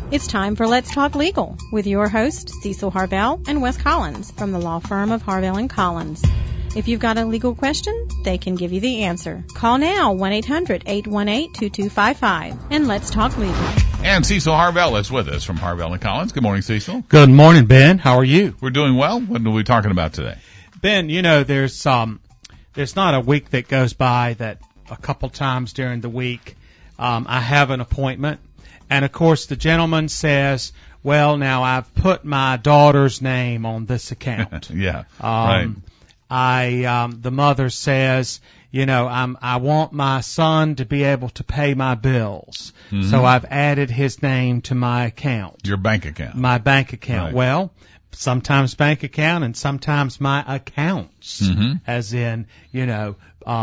It's time for Let's Talk Legal with your host, Cecil Harvell and Wes Collins from the law firm of Harvell & Collins. If you've got a legal question, they can give you the answer. Call now, 1-800-818-2255, and Let's Talk Legal. And Cecil Harvell is with us from Harvell & Collins. Good morning, Cecil. Good morning, Ben. How are you? We're doing well. What are we talking about today? Ben, you know, there's not a week that goes by that a couple times during the week I have an appointment. And, of course, the gentleman says, well, now I've put my daughter's name on this account. Yeah, right. The mother says, you know, I want my son to be able to pay my bills. Mm-hmm. So I've added his name to my account. Your bank account. My bank account. Right. Well, sometimes bank account and sometimes my accounts, mm-hmm. as in, you know,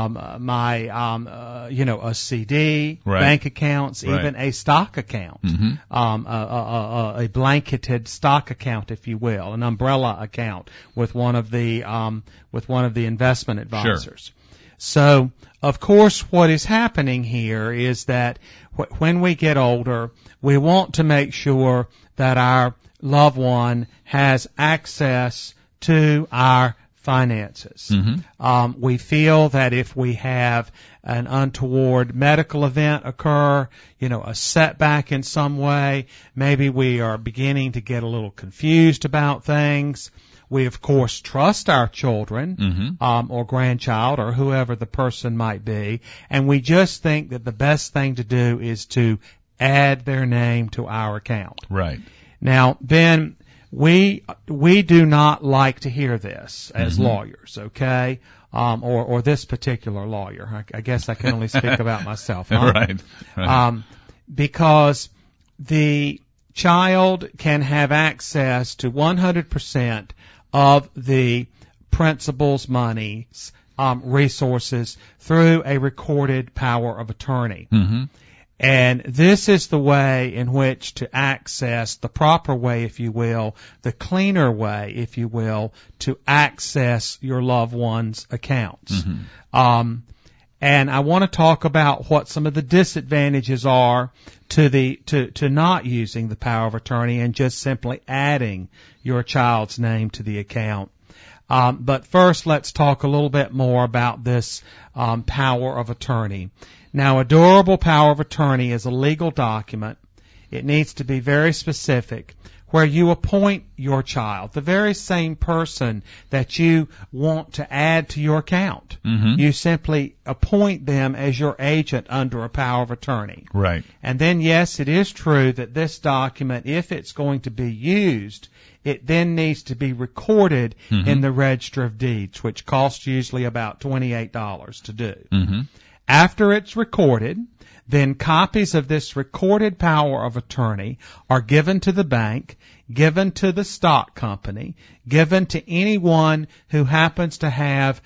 a CD, right. bank accounts, right. even a stock account, mm-hmm. A blanketed stock account, if you will, an umbrella account with one of the investment advisors. Sure. So, of course, what is happening here is that when we get older, we want to make sure that our loved one has access to our finances. Mm-hmm. We feel that if we have an untoward medical event occur, you know, a setback in some way, maybe we are beginning to get a little confused about things. We, of course, trust our children, mm-hmm. Or grandchild or whoever the person might be, and we just think that the best thing to do is to add their name to our account. Right. Now, Ben, we do not like to hear this as mm-hmm. lawyers, okay? Or this particular lawyer. I guess I can only speak about myself. Huh? Right. Because the child can have access to 100% of the principal's monies, resources through a recorded power of attorney. Mm-hmm. And this is the way in which to access, the proper way, if you will, the cleaner way, if you will, to access your loved one's accounts. Mm-hmm. And I want to talk about what some of the disadvantages are to not using the power of attorney and just simply adding your child's name to the account. But first, let's talk a little bit more about this power of attorney. Now, a durable power of attorney is a legal document. It needs to be very specific, where you appoint your child, the very same person that you want to add to your account. Mm-hmm. You simply appoint them as your agent under a power of attorney. Right. And then, yes, it is true that this document, if it's going to be used, it then needs to be recorded mm-hmm. in the Register of Deeds, which costs usually about $28 to do. Mm-hmm. After it's recorded, then copies of this recorded power of attorney are given to the bank, given to the stock company, given to anyone who happens to have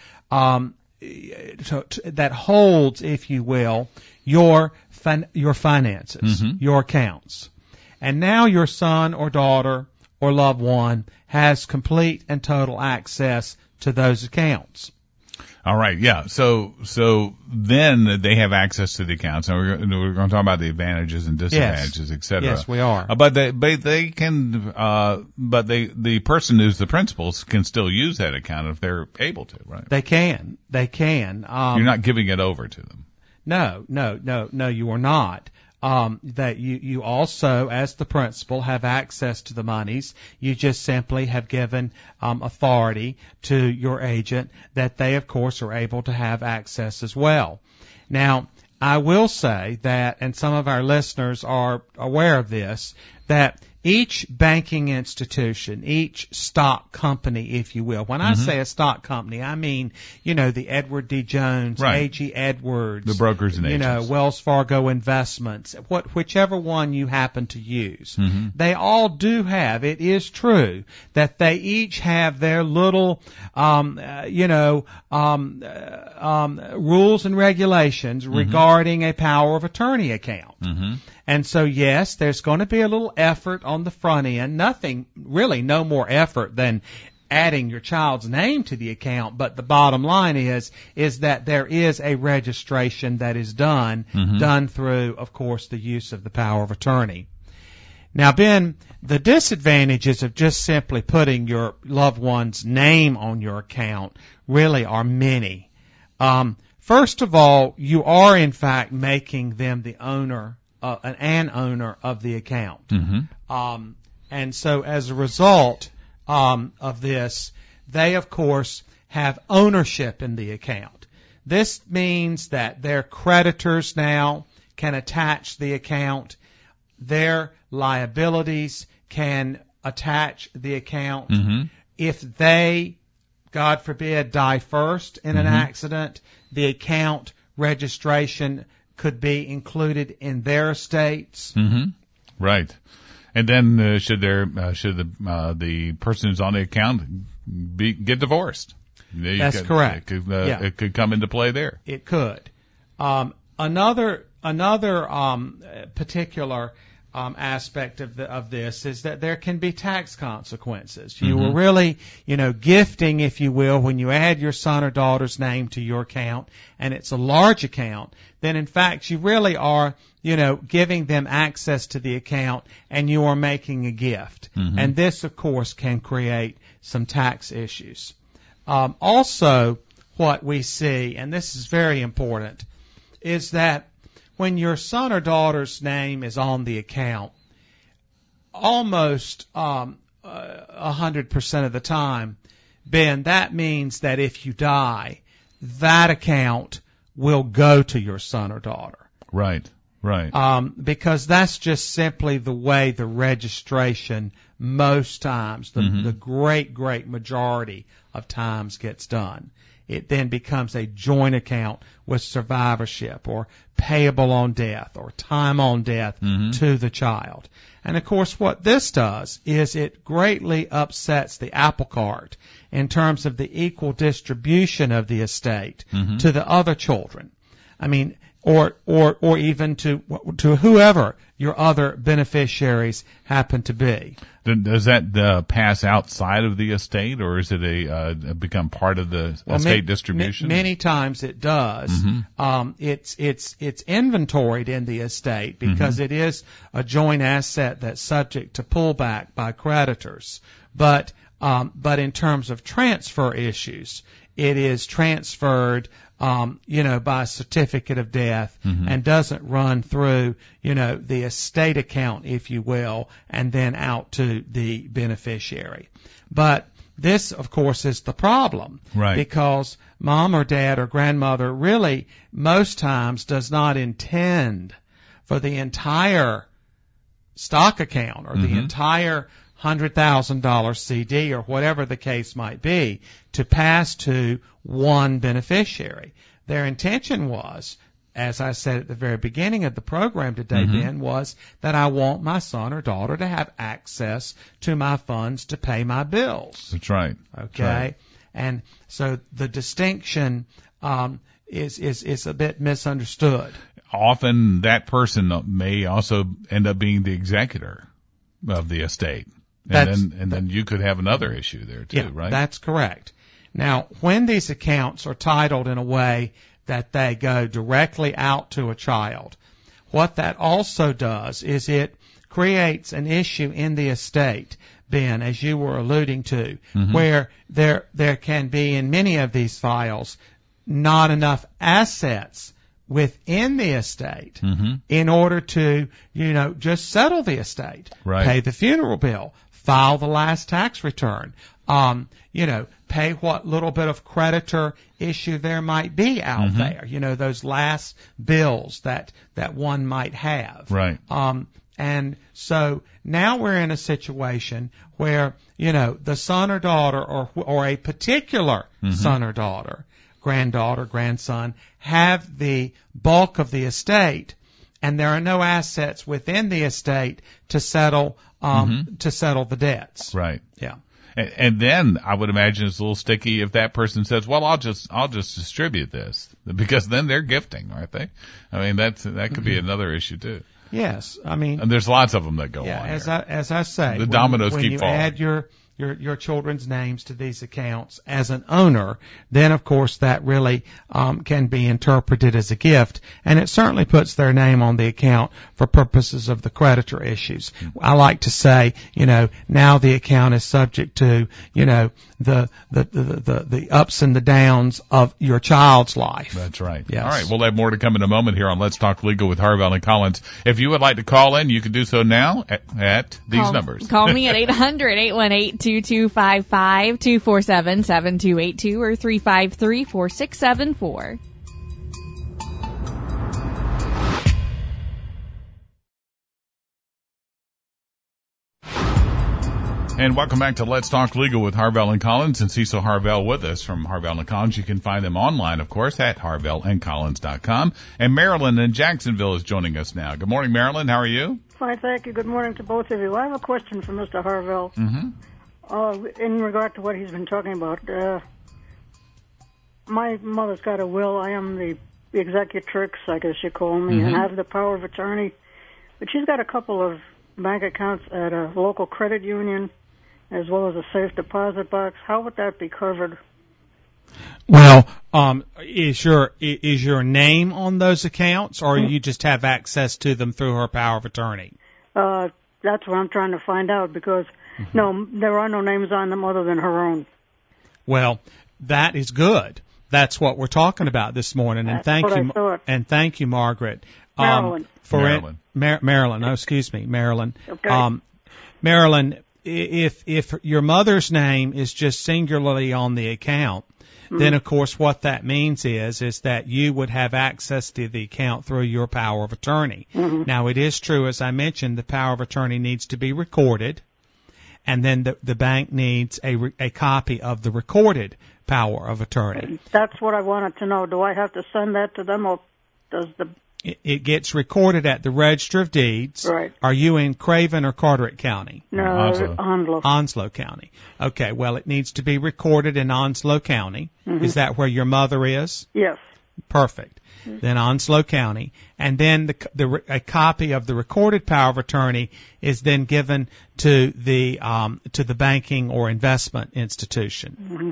that holds, if you will, your finances, mm-hmm. your accounts. And now your son or daughter or loved one has complete and total access to those accounts. All right, yeah. So then they have access to the accounts, and we're going to talk about the advantages and disadvantages, et cetera. Yes, we are. But the person who's the principal can still use that account if they're able to, right? They can. You're not giving it over to them. No, you are not. That you also, as the principal, have access to the monies. You just simply have given authority to your agent that they, of course, are able to have access as well. Now, I will say that, and some of our listeners are aware of this, that each banking institution, each stock company, if you will. When I say a stock company, I mean, you know, the Edward D. Jones, right. A.G. Edwards, the brokers and agents, you know, Wells Fargo Investments, whichever one you happen to use. Mm-hmm. They all do have, it is true, that they each have their little, rules and regulations mm-hmm. regarding a power of attorney account. Mm-hmm. And so, yes, there's going to be a little effort on the front end. No more effort than adding your child's name to the account. But the bottom line is that there is a registration that is done through, of course, the use of the power of attorney. Now, Ben, the disadvantages of just simply putting your loved one's name on your account really are many. First of all, you are in fact making them the owner, an owner of the account. Mm-hmm. And so as a result of this, they of course have ownership in the account. This means that their creditors now can attach the account. Their liabilities can attach the account. Mm-hmm. If they, God forbid, die first in an accident, the account registration could be included in their estates. Mm-hmm. Right. And then should the person who's on the account get divorced? That's correct. It could come into play there. It could. Another particular aspect of this is that there can be tax consequences. You were really, gifting, if you will, when you add your son or daughter's name to your account, and it's a large account, then in fact you really are, giving them access to the account, and you are making a gift. Mm-hmm. And this, of course, can create some tax issues. Also, what we see, and this is very important, is that when your son or daughter's name is on the account, almost 100% of the time, Ben, that means that if you die, that account will go to your son or daughter. Right. Because that's just simply the way the registration most times, the great majority of times gets done. It then becomes a joint account with survivorship or payable on death or time on death to the child. And of course what this does is it greatly upsets the apple cart in terms of the equal distribution of the estate to the other children. I mean, or even to whoever your other beneficiaries happen to be. Does that pass outside of the estate, or is it become part of the estate distribution? Many times it does. It's inventoried in the estate because it is a joint asset that's subject to pullback by creditors. But in terms of transfer issues, it is transferred by a certificate of death and doesn't run through, the estate account, if you will, and then out to the beneficiary. But this, of course, is the problem. Right. Because mom or dad or grandmother really most times does not intend for the entire stock account or the entire $100,000 CD or whatever the case might be to pass to one beneficiary. Their intention was, as I said at the very beginning of the program today, Ben, was that I want my son or daughter to have access to my funds to pay my bills. That's right. Okay? That's right. And so the distinction is a bit misunderstood. Often that person may also end up being the executor of the estate. And then you could have another issue there too, right? That's correct. Now, when these accounts are titled in a way that they go directly out to a child, what that also does is it creates an issue in the estate, Ben, as you were alluding to, where there can be in many of these files not enough assets within the estate in order to, just settle the estate, pay the funeral bill, file the last tax return, pay what little bit of creditor issue there might be out there, those last bills that one might have. Right. And so now we're in a situation where, the son or daughter or a particular son or daughter, granddaughter, grandson, have the bulk of the estate, and there are no assets within the estate to settle the debts. Right. Yeah. And then I would imagine it's a little sticky if that person says, "Well, I'll just distribute this," because then they're gifting, aren't they? I mean, that could be another issue too. Yes, I mean, and there's lots of them that go on. As I say, the dominoes keep falling. When you add your children's names to these accounts as an owner, then of course that really can be interpreted as a gift, and it certainly puts their name on the account for purposes of the creditor issues. I like to say, now the account is subject to, the ups and the downs of your child's life. That's right. Yes. All right, we'll have more to come in a moment here on Let's Talk Legal with Harvell and Collins. If you would like to call in, you can do so now at these numbers. Call me at 800-818-2255, 247-7282, or 353-4674. And welcome back to Let's Talk Legal with Harvell and Collins, and Cecil Harvell with us from Harvell and Collins. You can find them online, of course, at harvellandcollins.com. And Marilyn in Jacksonville is joining us now. Good morning, Marilyn. How are you? Fine, thank you. Good morning to both of you. I have a question for Mr. Harvell. In regard to what he's been talking about. My mother's got a will. I am the executrix, I guess you call me, and I have the power of attorney. But she's got a couple of bank accounts at a local credit union, as well as a safe deposit box. How would that be covered? Well, is your name on those accounts, or you just have access to them through her power of attorney? That's what I'm trying to find out, because no, there are no names on them other than her own. Well, that is good. That's what we're talking about this morning, and thank you, Margaret. Marilyn. Marilyn. Oh, excuse me, Marilyn. Okay. Marilyn, if your mother's name is just singularly on the account, then of course what that means is that you would have access to the account through your power of attorney. Now, it is true, as I mentioned, the power of attorney needs to be recorded, and then the bank needs a copy of the recorded power of attorney. That's what I wanted to know. Do I have to send that to them, or does the... It gets recorded at the Register of Deeds. Right. Are you in Craven or Carteret County? No, Onslow. Onslow County. Okay, well, it needs to be recorded in Onslow County. Is that where your mother is? Yes. Perfect. Then Onslow County. And then a copy of the recorded power of attorney is then given to the banking or investment institution.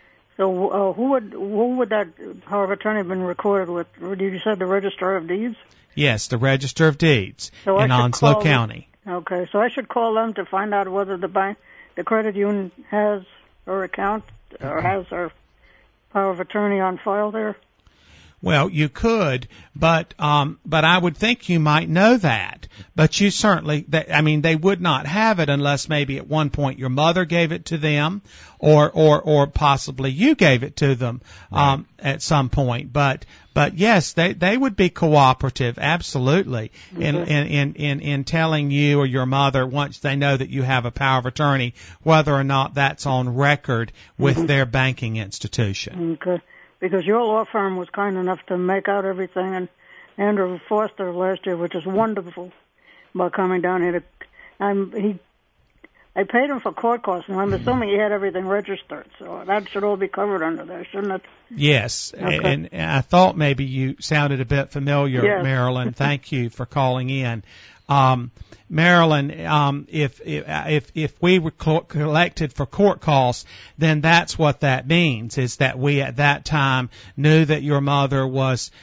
So who would that power of attorney have been recorded with? Did you say the Register of Deeds? Yes, the Register of Deeds in Onslow County. Okay, so I should call them to find out whether the credit union has her account or has her power of attorney on file there. Well, you could, but I would think you might know that. But you certainly, they would not have it unless maybe at one point your mother gave it to them, or possibly you gave it to them, at some point. But yes, they would be cooperative, absolutely, in telling you or your mother, once they know that you have a power of attorney, whether or not that's on record with their banking institution. Okay. Because your law firm was kind enough to make out everything, and Andrew Foster last year, which is wonderful, by coming down here. I paid him for court costs, and I'm assuming he had everything registered, so that should all be covered under there, shouldn't it? Yes, okay. And I thought maybe you sounded a bit familiar, yes. Marilyn. Thank you for calling in. Marilyn, if we were collected for court costs, then that's what that means, is that we at that time knew that your mother was,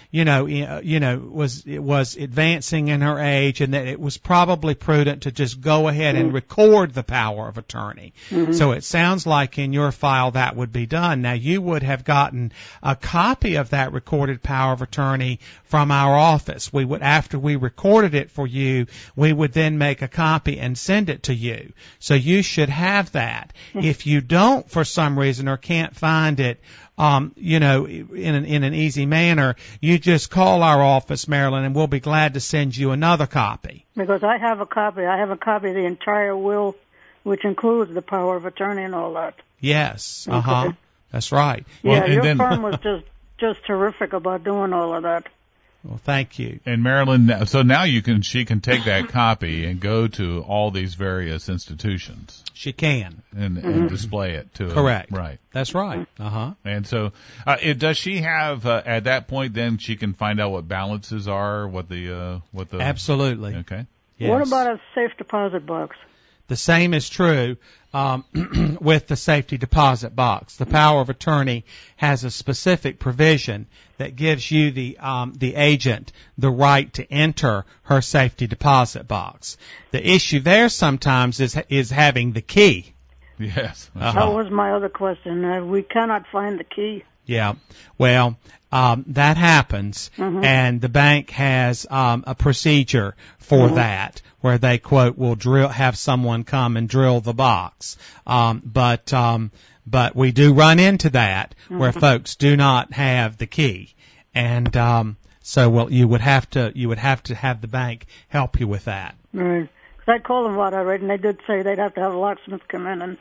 was advancing in her age, and that it was probably prudent to just go ahead and record the power of attorney. So it sounds like in your file that would be done. Now, you would have gotten a copy of that recorded power of attorney from our office. We would, after we recorded it for you, we would then make a copy and send it to you. So you should have that. If you don't, for some reason, or can't find it, in an easy manner, you just call our office, Marilyn, and we'll be glad to send you another copy. Because I have a copy. I have a copy of the entire will, which includes the power of attorney and all that. Yes. Okay. That's right. Yeah, your firm was just terrific about doing all of that. Well, thank you. And Marilyn, so now she can take that copy and go to all these various institutions. She can. And display it to Correct. them. Right. That's right. And so, does she have, at that point then she can find out what balances are, what the... Absolutely. Okay. Yes. What about a safe deposit box? The same is true with the safety deposit box. The power of attorney has a specific provision that gives you the agent the right to enter her safety deposit box. The issue there sometimes is having the key. Yes. That was my other question. We cannot find the key. Yeah. Well, that happens, and the bank has a procedure for that, where they, quote, will have someone come and drill the box. But we do run into that where folks do not have the key, and you would have to have the bank help you with that. Right. 'Cause I called them about it, right, and they did say they'd have to have a locksmith come in and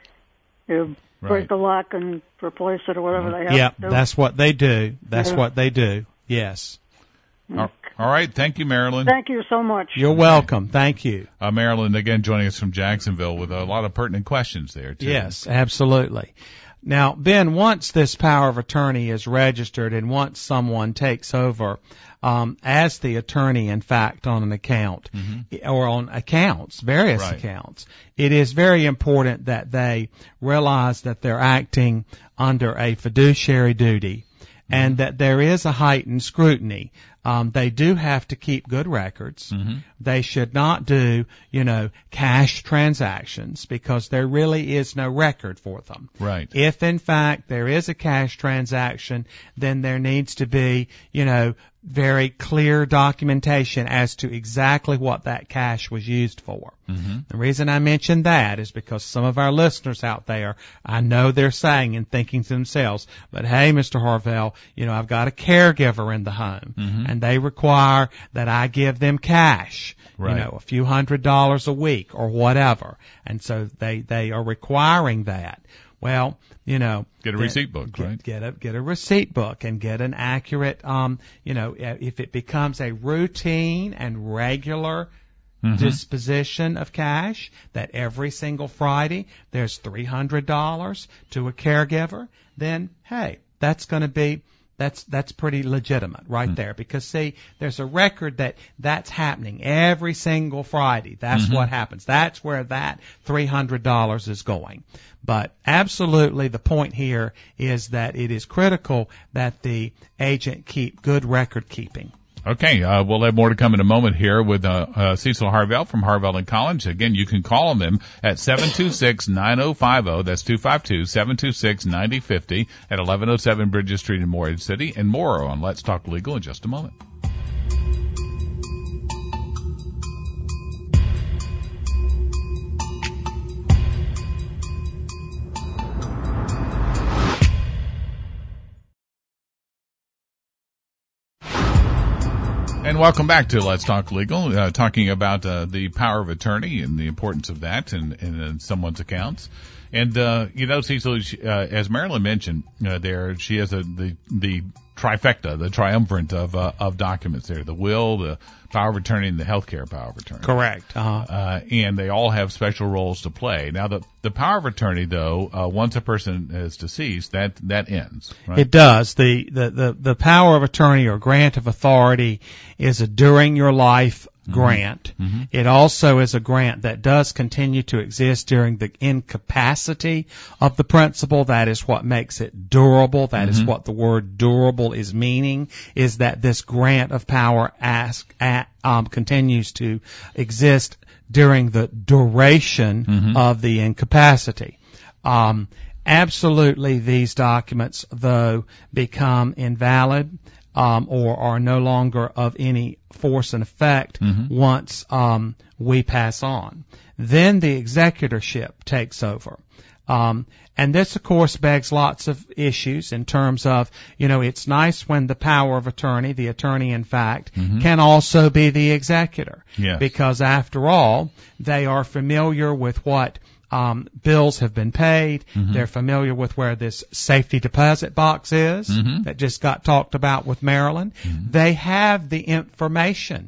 break the lock and replace it or whatever they have to do. Yeah, that's what they do. What they do. Yes. All right. Thank you, Marilyn. Thank you so much. You're welcome. Thank you. Marilyn, again, joining us from Jacksonville with a lot of pertinent questions there, too. Yes, absolutely. Now, Ben, once this power of attorney is registered and once someone takes over as the attorney, in fact, on an account or on accounts, various accounts, it is very important that they realize that they're acting under a fiduciary duty and that there is a heightened scrutiny. They do have to keep good records. They should not do, cash transactions because there really is no record for them. Right. If in fact there is a cash transaction, then there needs to be, very clear documentation as to exactly what that cash was used for. The reason I mention that is because some of our listeners out there, I know they're saying and thinking to themselves, but hey, Mr. Harvell, I've got a caregiver in the home and they require that I give them cash, a few $100s a week or whatever. And so they are requiring that. Well, get a receipt book, right? Get a receipt book and get an accurate, if it becomes a routine and regular disposition of cash, that every single Friday there's $300 to a caregiver, then hey, that's going to be that's pretty legitimate right there, because see, there's a record that's happening every single Friday. That's what happens. That's where that $300 is going. But absolutely the point here is that it is critical that the agent keep good record keeping. Okay, we'll have more to come in a moment here with Cecil Harvell from Harvell & Collins. Again, you can call on them at 726-9050. That's 252-726-9050 at 1107 Bridges Street in Morehead City. And more on Let's Talk Legal in just a moment. And welcome back to Let's Talk Legal, talking about the power of attorney and the importance of that in someone's accounts. And Cecil, as Marilyn mentioned, she has the trifecta, the triumvirate of documents there: the will, the power of attorney, and the healthcare power of attorney. Correct. And they all have special roles to play. Now, the power of attorney, though, once a person is deceased, that ends. Right? It does. The power of attorney or grant of authority is a during your life grant. It also is a grant that does continue to exist during the incapacity of the principal. That is what makes it durable. That is what the word durable is meaning, is that this grant of power continues to exist during the duration of the incapacity. Absolutely, these documents, though, become invalid or are no longer of any force and effect once we pass on. Then the executorship takes over. And this, of course, begs lots of issues in terms of, it's nice when the power of attorney, the attorney in fact, can also be the executor. Yes. Because after all, they are familiar with what bills have been paid. They're familiar with where this safety deposit box is that just got talked about with Marilyn. They have the information.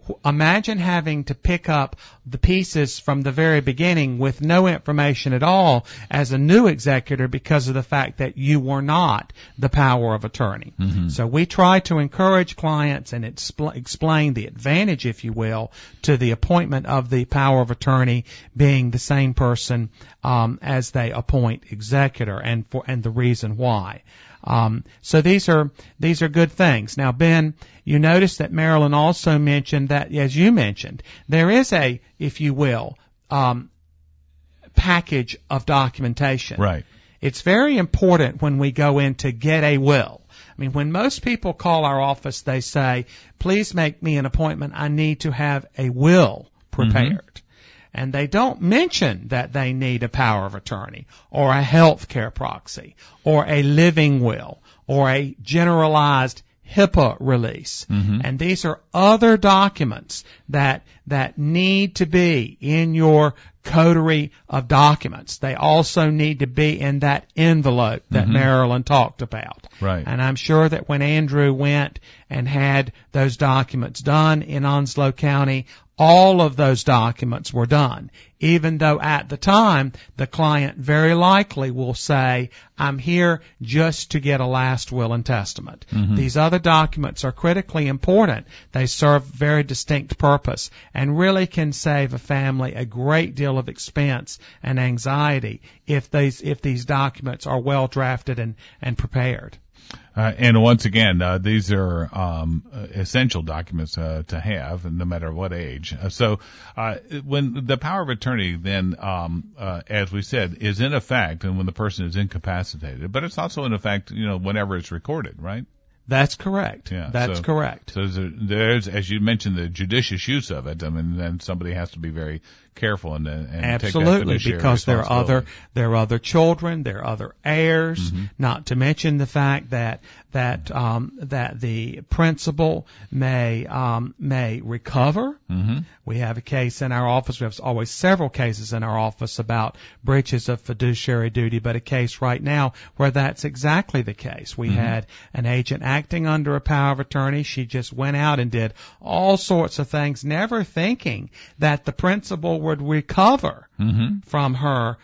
imagine having to pick up the pieces from the very beginning with no information at all as a new executor because of the fact that you were not the power of attorney. Mm-hmm. So we try to encourage clients and explain the advantage, if you will, to the appointment of the power of attorney being the same person as they appoint executor, and the reason why. So these are good things. Now, Ben, you notice that Marilyn also mentioned that, as you mentioned, there is a, if you will, package of documentation. Right. It's very important when we go in to get a will. I mean, when most people call our office, they say, please make me an appointment. I need to have a will prepared. Mm-hmm. And they don't mention that they need a power of attorney or a health care proxy or a living will or a generalized HIPAA release. Mm-hmm. And these are other documents that need to be in your coterie of documents. They also need to be in that envelope that mm-hmm. Marilyn talked about. Right. And I'm sure that when Andrew went and had those documents done in Onslow County, all of those documents were done, even though at the time the client very likely will say, I'm here just to get a last will and testament. Mm-hmm. These other documents are critically important. They serve a very distinct purpose and really can save a family a great deal of expense and anxiety if these documents are well drafted and prepared. And once again, these are essential documents to have, no matter what age. So when the power of attorney then, as we said, is in effect, and when the person is incapacitated, but it's also in effect, whenever it's recorded, right? That's correct. Yeah, that's correct. So there's, as you mentioned, the judicious use of it. I mean, then somebody has to be very careful and absolutely, take that because there are other children, there are other heirs. Mm-hmm. Not to mention the fact that the principal may recover. Mm-hmm. We have a case in our office. We have always several cases in our office about breaches of fiduciary duty, but a case right now where that's exactly the case. We mm-hmm. had an agent acting under a power of attorney. She just went out and did all sorts of things, never thinking that the principal would recover mm-hmm. from her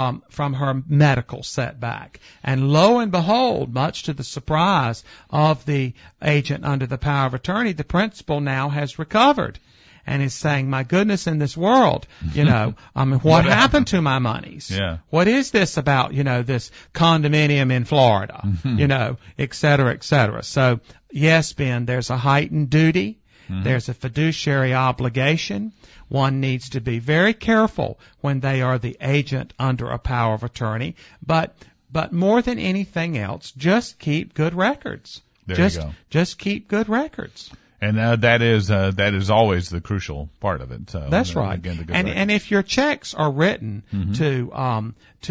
medical setback. And lo and behold, much to the surprise of the agent under the power of attorney, the principal now has recovered and is saying, my goodness, in this world, what happened to my monies? Yeah. What is this about, this condominium in Florida, mm-hmm. Et cetera, et cetera. So yes, Ben, there's a heightened duty. Mm-hmm. There's a fiduciary obligation. One needs to be very careful when they are the agent under a power of attorney, but more than anything else, just keep good records. There you go. Just keep good records. And that is always the crucial part of it. So that's right. Again, and if your checks are written mm-hmm.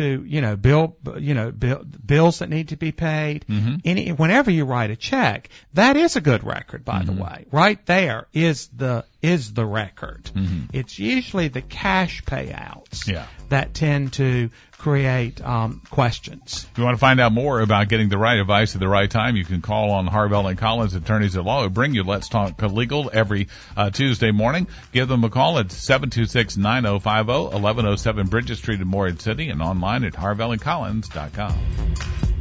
bills that need to be paid, mm-hmm. Whenever you write a check, that is a good record, by mm-hmm. the way. Right there is the record. Mm-hmm. It's usually the cash payouts that tend to create questions. If you want to find out more about getting the right advice at the right time, you can call on Harvell & Collins, attorneys at law, who bring you Let's Talk Legal every Tuesday morning. Give them a call at 726-9050, 1107 Bridges Street in Morehead City, and online at harvellandcollins.com.